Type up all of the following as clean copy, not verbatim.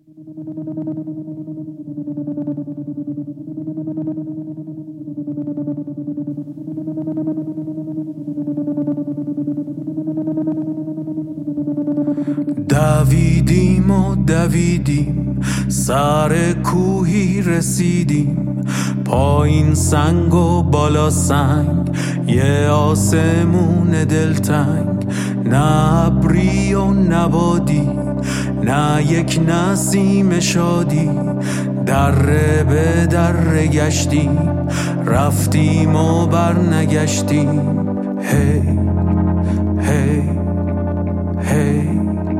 دویدیم و دویدیم، سر کوهی رسیدیم، پایین سنگ و بالا سنگ، یه آسمون دلتنگ، نه ابری و نبادی، نه یک نسیم شادی، دره به دره گشتیم، رفتیم و برنگشتیم. هی هی هی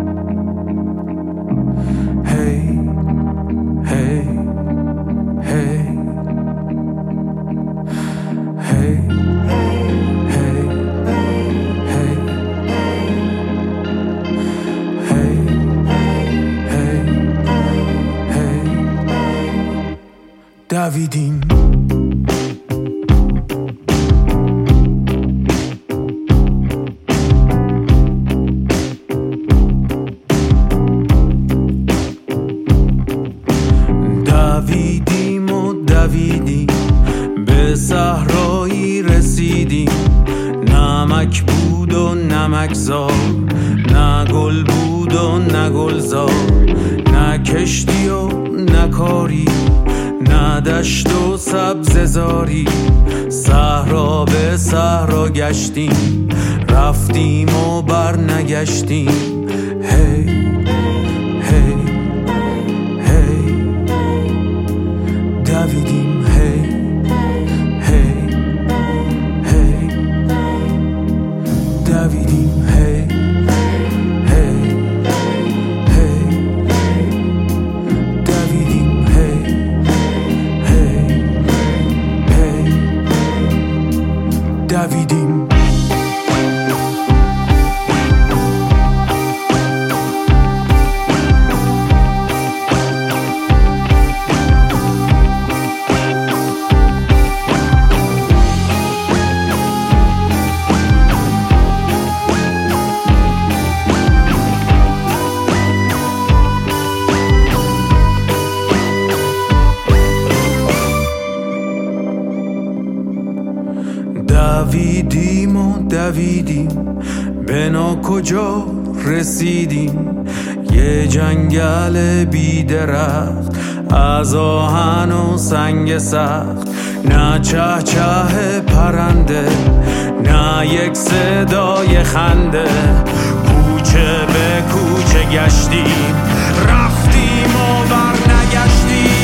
دویدیم. دویدیم و دویدیم، به صحرایی رسیدیم، نمک بود و نمکزار، نه گل بود و نه گلزار، نه کشتی و نه کاری، نه دشت و سبززاری، صحرا به صحرا گشتیم، رفتیم و برنگشتیم. هی هی هی دویدیم. هی هی هی دویدیم. هی هی هی دویدیم. هی دویدیم. دویدیم و دویدیم، به کجا رسیدیم، یه جنگل بی درخت، از آهن و سنگ سخت، نه چه چه پرنده، نه یک صدای خنده، کوچه به کوچه گشتیم، رفتیم و برنگشتیم.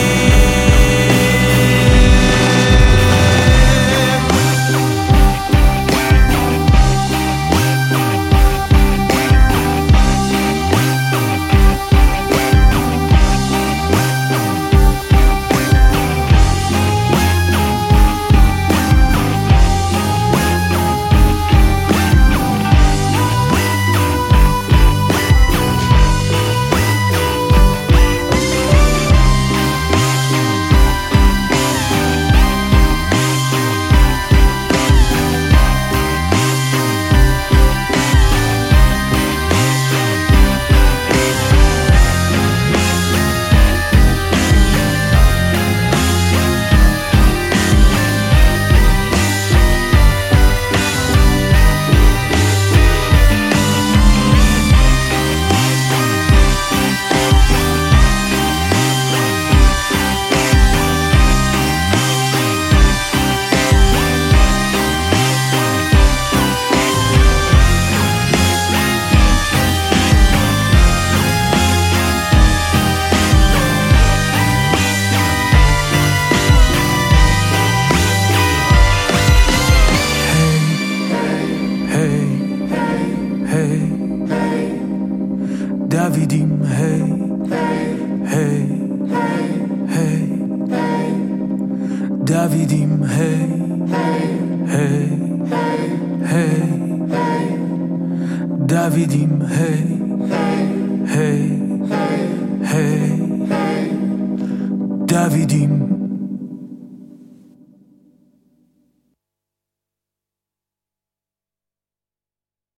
دویدیم. هی هی هی دویدیم. هی هی هی دویدیم. هی هی هی دویدیم.